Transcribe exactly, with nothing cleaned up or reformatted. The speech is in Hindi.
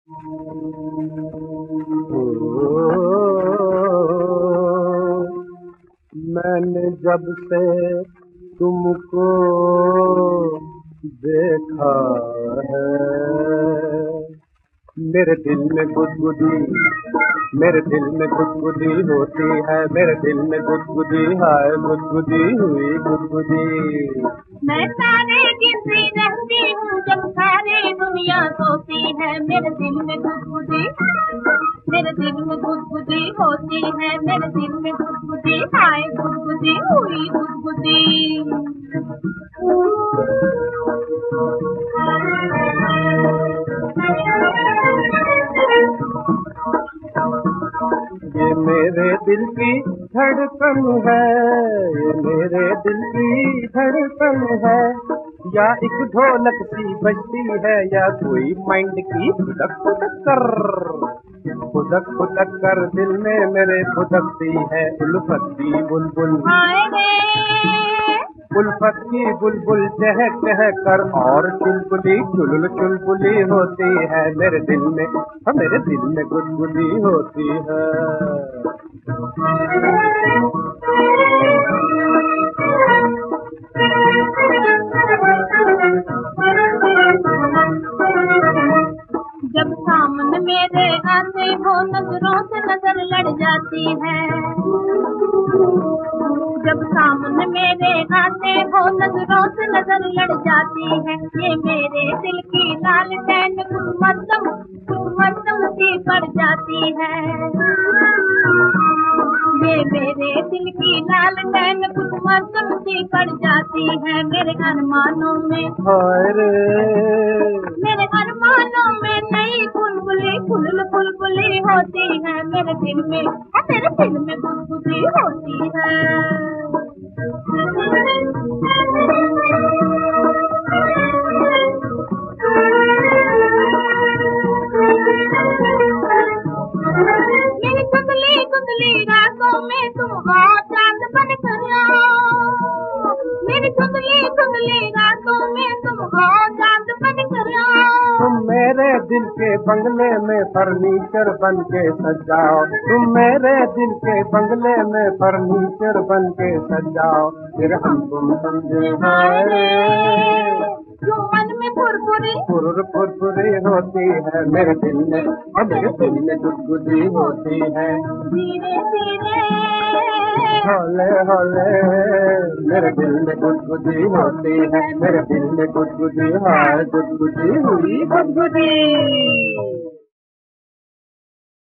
मैंने जब से तुमको देखा है, मेरे दिल में गुदगुदी, मेरे दिल में गुदगुदी होती है, मेरे दिल में गुदगुदी है, गुदगुदी हुई गुदगुदी। मैं सारे गिनती रहती हूँ जब सारी दुनिया सोती है, मेरे दिल में गुदगुदी, मेरे दिल में गुदगुदी होती है, मेरे दिल में गुदगुदी हाय गुदगुदी हुई गुदगुदी। ये मेरे दिल की धड़कन है, ये मेरे दिल की धड़कन है, या एक ढोलक सी बजती है, या कोई माइंड की फुदक फुदक कर, फुदक फुदक कर दिल में मेरे फुदकती है उल्फत की बुलबुल। उल्फत की बुलबुल चहक चहक कर और चुलबुली चुलबुल चुलबुली होती है, मेरे दिल में, मेरे दिल में गुदगुदी होती है। जब सामने मेरे आते हो नजरों से नजर लड़ जाती है, जब सामने मेरे आते हो नजरों से नजर लड़ जाती है, ये मेरे दिल की लालटेन कुछ मध्यम कुछ मध्यम सी पड़ जाती है, ये मेरे दिल की लालटेन कुछ मध्यम सी पड़ जाती है, मेरे अरमानों में मेरे अरमानों में नई बुलबुली फुल बुलबुली होती है, मेरे दिल में मेरे दिल में गुदगुदी होती है। मेरी कुंदली कुंदली रातों में तुम आओ चांद बन कर आओ, मेरी कुंदली कुंदली रातों में तुम आओ चांद बन कर आओ। तुम मेरे दिल के बंगले में फर्नीचर बन के सजाओ, तुम मेरे दिल के बंगले में फर्नीचर बन के सजाओ, फिर हम तुम समझे जो मन में फुरफुरी फुर फुरफुरी होती है, मेरे दिल में मेरे दिल में गुदगुदी होती है, धीरे धीरे हौले हौले मेरे दिल में गुदगुदी होती है, मेरे दिल में गुदगुदी है, गुदगुदी हुई गुदगुदी।